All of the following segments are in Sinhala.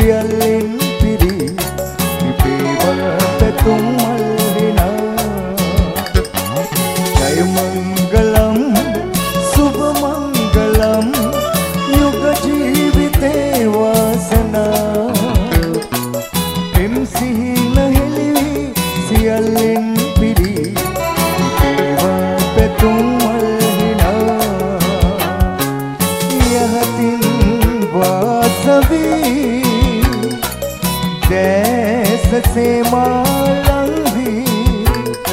සියල්ලෙන් පිරි විපේවා පැතුම් මල්හිනා ජය මංගලම් සුභ මංගලම් යුග ජීවිතේ වාසනා එම් සිහින හෙළි සියල්ලෙන් පිරි විපේවා පැතුම් මල්හිනා යහතින් වාසවී දැස සේමාලංවී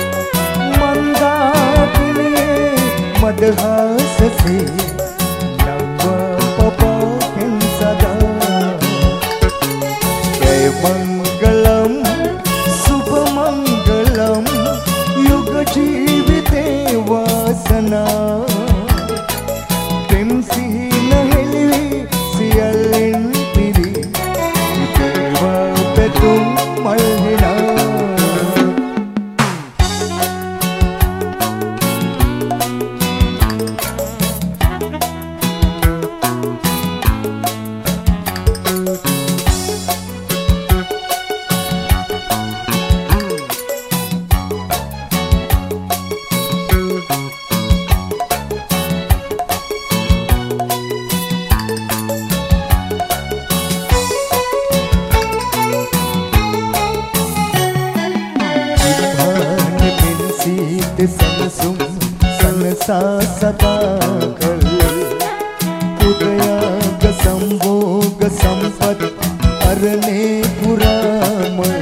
මන්දාකිනියේ මදහසසේ නව පපකෙන් සදා ජය මංගලම් සුභ මංගලම් යුග ජීවිතේ වාසනා පෙම් සිහින හෙළි සියල්ලෙන් පිරි විපේවා පැතුම් මල්හිනා සනසුම් සනසා සදාකල් උදයාග සම්භෝග සම්පත් අරණේ පුරාමල්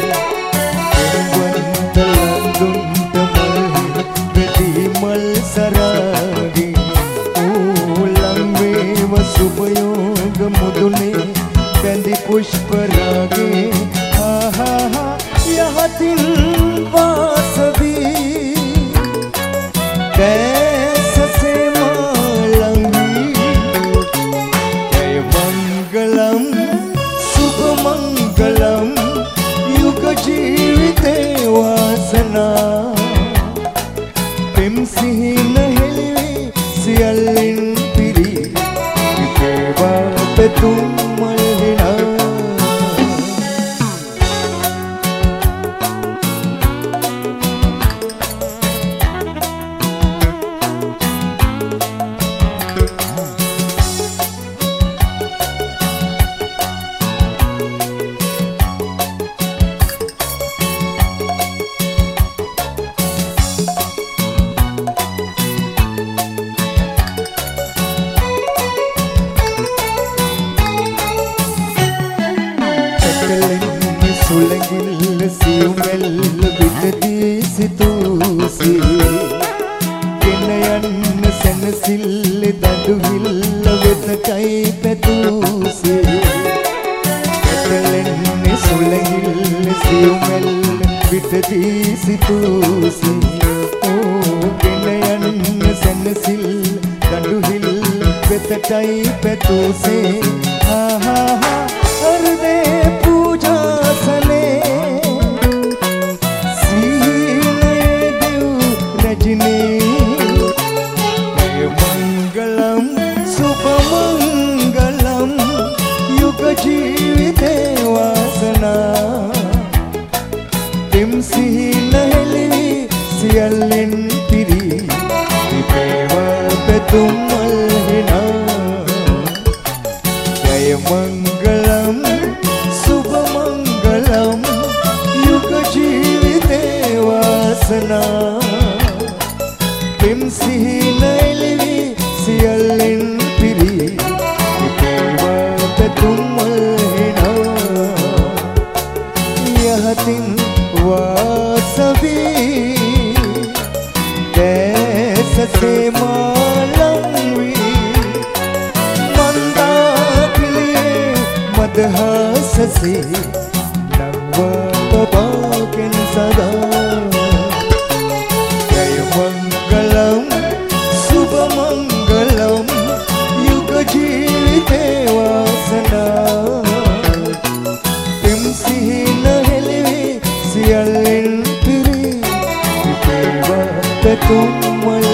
එවන්ත ලඳුන්ට මල්හි වෙති මල් සරාගි ඕලංවේව සුභයෝග මුදුනේ බැඳි පුෂ්පරාගේ ආහා යහතින් වාසවී දැස සේමාලංවී ජය මංගලම් සුභ මංගලම් යුග ජීවිතේ වාසනා පෙම් සිහින හෙළි සියල්ලෙන් පිරි විපේවා පැතුම් මල්හිනා සුළඟිල්ල සියුමැල්ල විටදී සිතූසේ ගෙන යන්න සැනසිල්ල දඩුහිල්ල වෙතටයි පැතූසේ පැටලෙන්නේ සුළඟිල්ල සියුමැල්ල විටදී සිතූසේ ගෙන යන්න සැනසිල්ල දඩුහිල්ල වෙතටයි පැතූසේ ආහා හෘදේ पूजासने सीने देव रजनी जय मंगलम शुभ मंगलम युग जीविते वासना तिम सिहिन හෙළි සියල්ලෙන් පිරි විපේවා පැතුම් මල්හිනා ජය मंगलम शुभ मंगलम युग जीविते वासना पिम सिहिन හෙළි සියල්ලෙන් පිරි විපේවා පැතුම් මල්හිනා යහතින් වාසවී දැස සේමාලංවී මන්දාකිලියේ මදහසසේ නව පපකෙන් සදා ජය මංගලම් සුභ මංගලම් යුග ජීවිතේ වාසනා පෙම් සිහින හෙළි සියල්ලෙන් පිරි විපේවා පැතුම්